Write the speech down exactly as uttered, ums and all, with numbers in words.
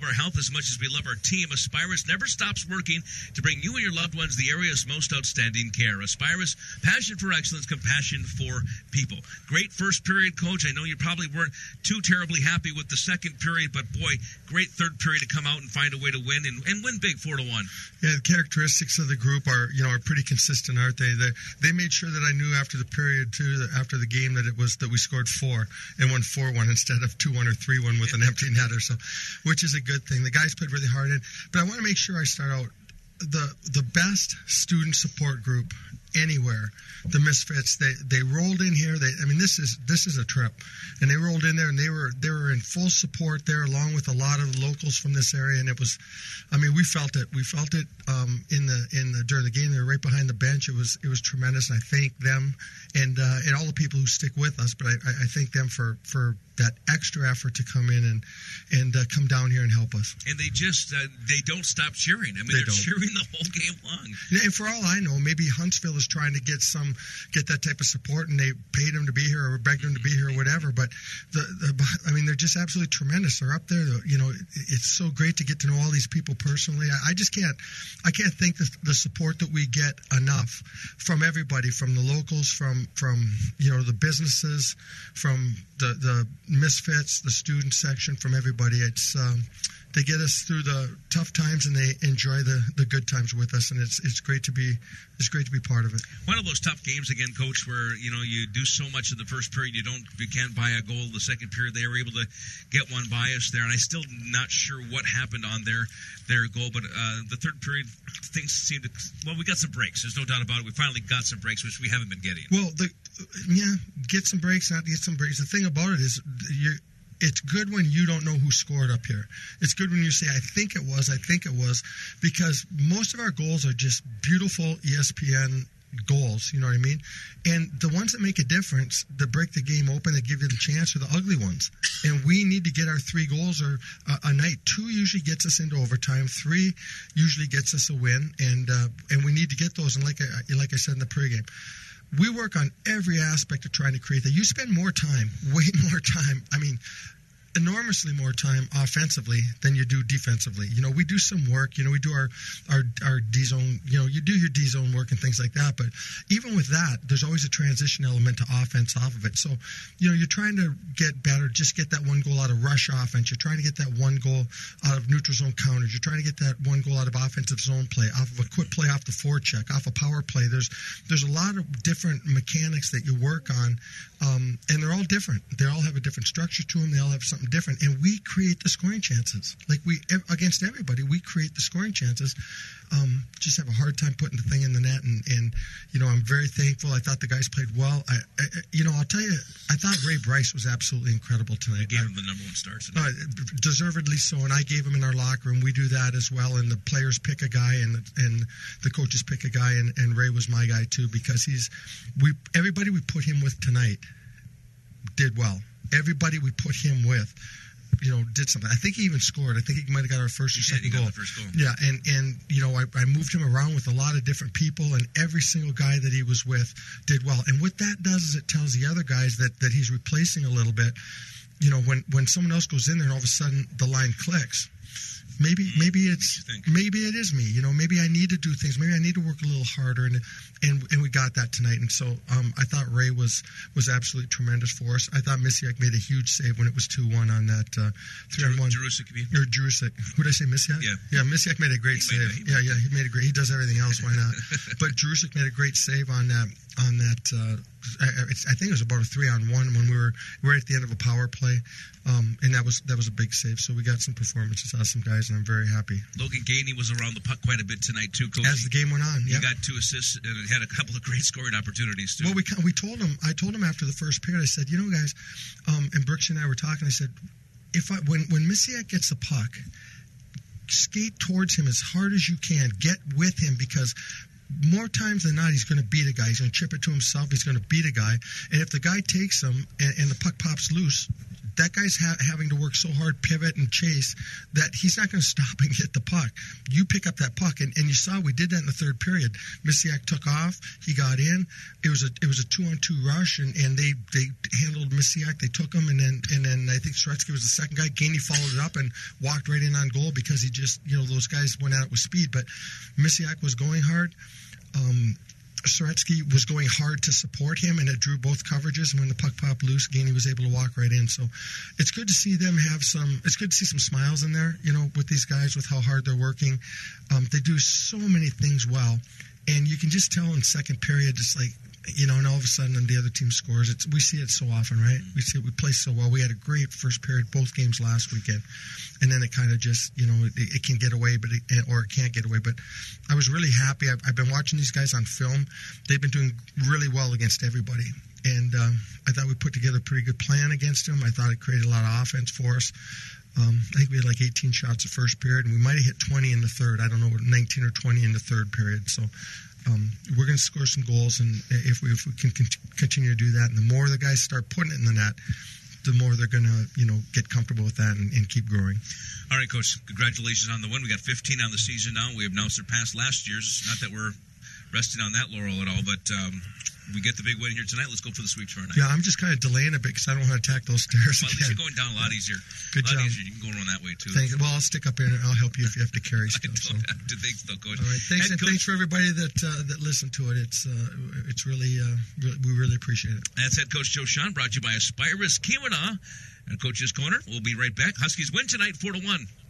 our health as much as we love our team, Aspirus never stops working to bring you and your loved ones the area's most outstanding care. Aspirus, passion for excellence, compassion for people. Great first period, Coach. I know you probably weren't too terribly happy with the second period, but boy, great third period to come out and find a way to win and, and win big four to one. Yeah, the characteristics of the group are, you know, are pretty consistent, aren't they? They, they made sure that I knew after the period, too, that after the game, that it was that we scored four and won four one instead of two one or three one with an empty netter, so, which is a good thing. The guys played really hard in, but I want to make sure I start out the the best student support group anywhere. The Misfits, they they rolled in here. They, I mean, this is this is a trip, and they rolled in there, and they were they were in full support there, along with a lot of the locals from this area, and it was, I mean, we felt it. We felt it um, in the in the during the game. They were right behind the bench. It was it was tremendous, and I thank them and uh, and all the people who stick with us. But I, I thank them for for that extra effort to come in and and uh, come down here and help us. And they just uh, they don't stop cheering. I mean, they they're don't. cheering the whole game long. And for all I know, maybe Huntsville is trying to get some get that type of support, and they paid them to be here or begged them to be here or whatever. But the, the I mean, they're just absolutely tremendous. They're up there. You know, it's so great to get to know all these people personally. I, I just can't I can't thank the, the support that we get enough from everybody, from the locals, from from you know the businesses, from the the Misfits, the student section, from everybody. It's um, they get us through the tough times, and they enjoy the, the good times with us, and it's it's great to be it's great to be part of it. One of those tough games again, Coach, where you know you do so much in the first period, you don't you can't buy a goal. The second period, they were able to get one by us there, and I'm still not sure what happened on their their goal. But uh, the third period, things seemed to well, we got some breaks. There's no doubt about it. We finally got some breaks, which we haven't been getting. Well, the yeah, get some breaks, not get some breaks. The thing about it is you're. It's good when you don't know who scored up here. It's good when you say, I think it was, I think it was, because most of our goals are just beautiful E S P N goals, you know what I mean? And the ones that make a difference, that break the game open, that give you the chance, are the ugly ones. And we need to get our three goals or uh, a night. Two usually gets us into overtime. Three usually gets us a win, and uh, and we need to get those. And like I, like I said in the pregame, we work on every aspect of trying to create that. You spend more time, way more time. I mean, enormously more time offensively than you do defensively. You know, we do some work. You know, we do our our our D zone. You know, you do your D zone work and things like that. But even with that, there's always a transition element to offense off of it. So, you know, you're trying to get better. Just get that one goal out of rush offense. You're trying to get that one goal out of neutral zone counters. You're trying to get that one goal out of offensive zone play, off of a quick play off the forecheck, off a power play. There's there's a lot of different mechanics that you work on, um, and they're all different. They all have a different structure to them. They all have something different, and we create the scoring chances. Like we against everybody, we create the scoring chances. Um, just have a hard time putting the thing in the net, and, and you know, I'm very thankful. I thought the guys played well. I, I you know, I'll tell you, I thought Ray Bryce was absolutely incredible tonight. You gave him the number one star tonight. Uh, deservedly so, and I gave him in our locker room. We do that as well, and the players pick a guy, and the, and the coaches pick a guy, and, and Ray was my guy too, because he's we everybody we put him with tonight did well. Everybody we put him with, you know, did something. I think he even scored. I think he might have got our first or he second did, he goal. got the first goal. Yeah, and, and you know, I, I moved him around with a lot of different people, and every single guy that he was with did well. And what that does is it tells the other guys that, that he's replacing a little bit. You know, when, when someone else goes in there and all of a sudden the line clicks, maybe maybe it's maybe it is me. You know, maybe I need to do things. Maybe I need to work a little harder, and and and we got that tonight. And so um, I thought Ray was was absolutely tremendous for us. I thought Misiak made a huge save when it was two one on that uh, three on one. Jerusic, or Jerusic. Who did I say, Misiak? Yeah, yeah. Misiak made a great he save. Made, yeah, yeah. He made a great. He does everything else. Why not? But Jerusic made a great save on that on that. Uh, I, I think it was about a three on one when we were right at the end of a power play, um, and that was that was a big save. So we got some performances out of some guys, and I'm very happy. Logan Gainey was around the puck quite a bit tonight too, Coach. As the game went on, he yeah. got two assists and had a couple of great scoring opportunities too. Well, we we told him. I told him after the first period. I said, you know, guys, um, and Brooks and I were talking. I said, if I when when Misiak gets the puck, skate towards him as hard as you can. Get with him, because more times than not, he's going to beat a guy. He's going to chip it to himself. He's going to beat a guy. And if the guy takes him and, and the puck pops loose, that guy's ha- having to work so hard, pivot and chase, that he's not going to stop and get the puck. You pick up that puck, and, and you saw we did that in the third period. Misiak took off, he got in. It was a it was a two on two rush, and, and they, they handled Misiak. They took him, and then and then I think Soretsky was the second guy. Gainey followed it up and walked right in on goal because he just, you know, those guys went at it with speed. But Misiak was going hard. Um, Soretsky was going hard to support him, and it drew both coverages. And when the puck popped loose, Gainey was able to walk right in. So it's good to see them have some. It's good to see some smiles in there, you know, with these guys, with how hard they're working. Um, they do so many things well, and you can just tell in second period, just like, you know, and all of a sudden the other team scores. It's, we see it so often, right? We see it, we play so well. We had a great first period, both games last weekend, and then it kind of just, you know, it, it can get away, but it, or it can't get away. But I was really happy. I've, I've been watching these guys on film. They've been doing really well against everybody, and um, I thought we put together a pretty good plan against them. I thought it created a lot of offense for us. Um, I think we had like eighteen shots the first period, and we might have hit twenty in the third. I don't know, nineteen or twenty in the third period. So um, we're going to score some goals, and if we if we can cont- continue to do that, and the more the guys start putting it in the net, the more they're going to, you know, get comfortable with that and, and keep growing. All right, Coach. Congratulations on the win. We got fifteen on the season now. We have now surpassed last year's. Not that we're resting on that laurel at all, but um, we get the big win here tonight. Let's go for the sweep tomorrow night. Yeah, I'm just kind of delaying a bit because I don't want to attack those stairs well, at least again. you're going down a lot easier. Good a lot job. easier. You can go around that way, too. Thanks. Well, I'll stick up here and I'll help you if you have to carry stuff. So. Thanks, though, Coach. All right. Thanks, Head and coach, thanks for everybody that uh, that listened to it. It's uh, it's really, uh, really, we really appreciate it. That's head coach Joe Shawhan, brought to you by Aspirus Keweenaw and Coach's Corner. We'll be right back. Huskies win tonight, four to one.